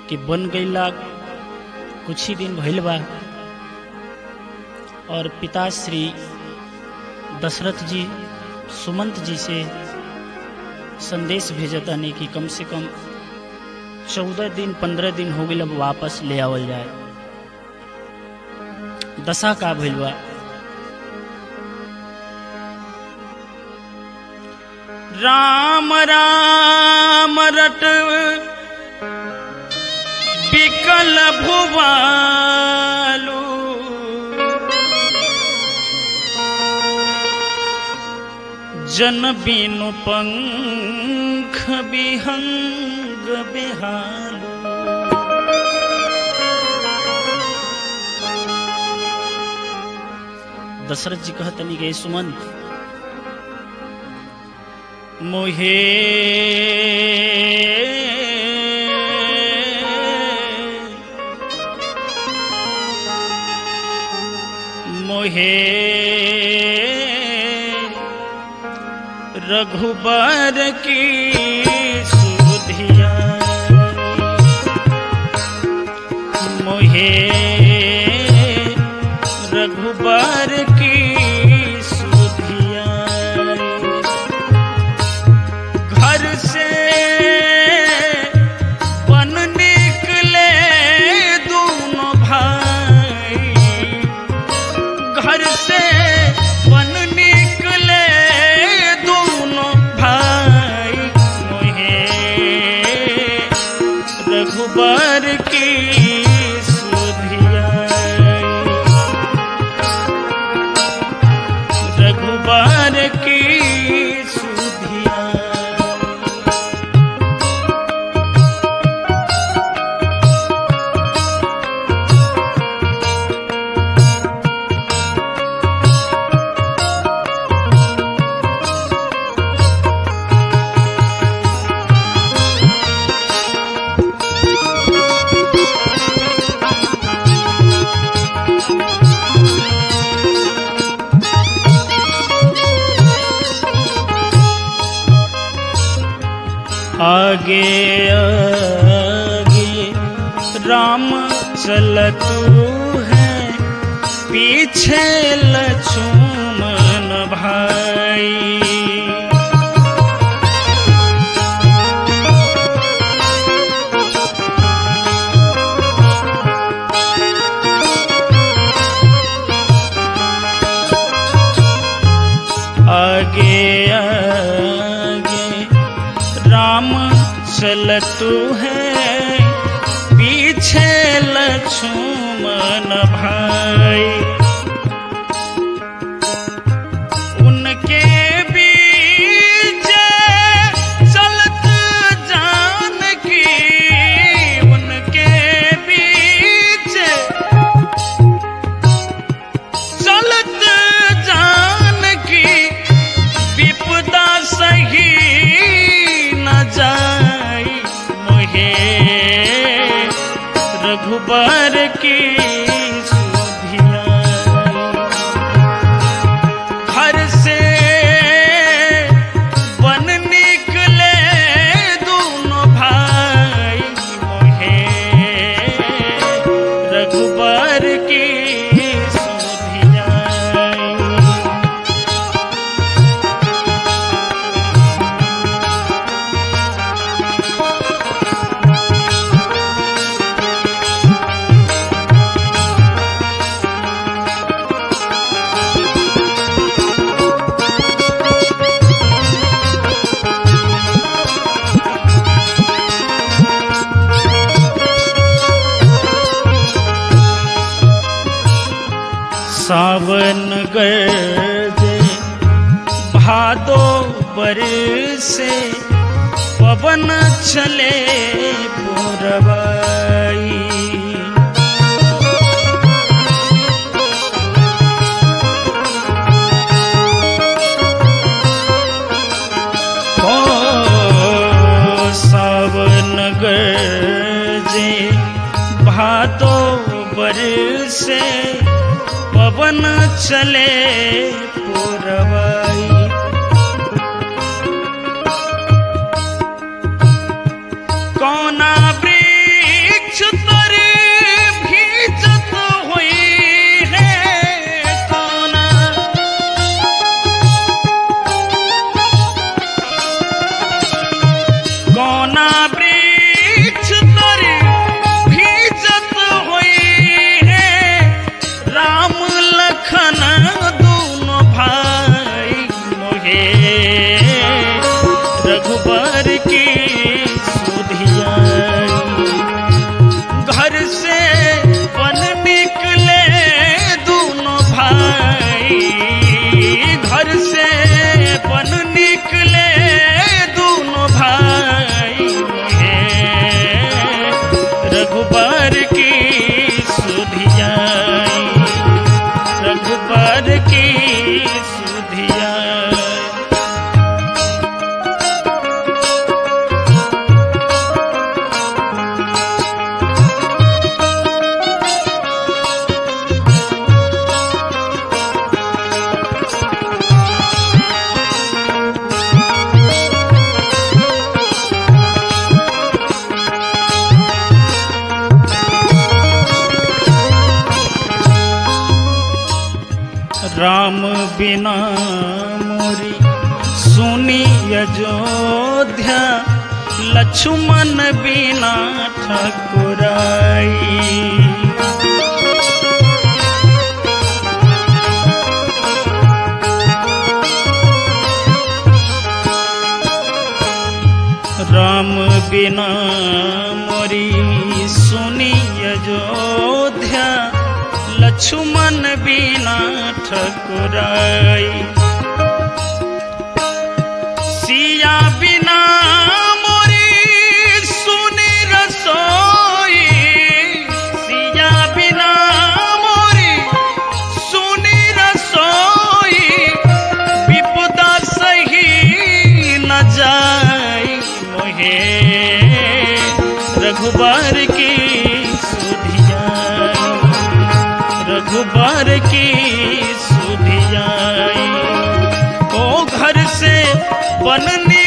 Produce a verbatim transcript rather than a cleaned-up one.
कि बन गईला कुछ ही दिन भइल बा और पिता श्री दशरथ जी सुमंत जी से संदेश भेजतानी कि कम से कम चौदह दिन पंद्रह दिन हो गई, अब वापस ले आवल जाए। दशा का भइल बा। राम राम रट बिकल भुवालू, जन बिनु पंख बिहंग बेहालू। दशरथ जी कहतनी के सुमंत मोहे मोहे रघुबर की सुधिया, मोहे रघुबर की सुधिया। घर से बन निकले दोनों भाई, घर से बन निकले दोनों भाई। मोहे रघुबर की सुधिया, रघुबर की सुधिया। आगे आगे राम चलतू है, पीछे लक्ष्मण भाई। आगे आगे राम चलतू है, पीछे लक्ष्मण भाई। उनके बीच चलत जानकी, उनके बीच चलत जानकी, विपदा सही न जाई। मोहे रघुबर की सुधिया, घर से बन निकले दोनों भाई। मोहे रघुबर की सुधिया। सावन गरजे भादो बरसे, पवन चले पुरवाई। ओ सावन गरजे भादो बरसे, पवन चले पुरवाई। कौना वृक्ष से बन निकले दोनों भाई, घर से बन निकले दोनों भाई, रघुबर की सुधियाई, रघुबर की सुधियाई। राम बिना मोरी सुनी अयोध्या, लक्ष्मण बिना ठकुराई। राम बिना मोरी सुनी अयोध्या, लक्ष्मण बिना ठकुराई। सिया बिना मोरी सुनी रसोई, सिया बिना मोरी सुनी रसोई, विपदा सही न जाई मोहे, रघुबर की सुधियाई, रघुबर की सुधियाई। ओ घर से बन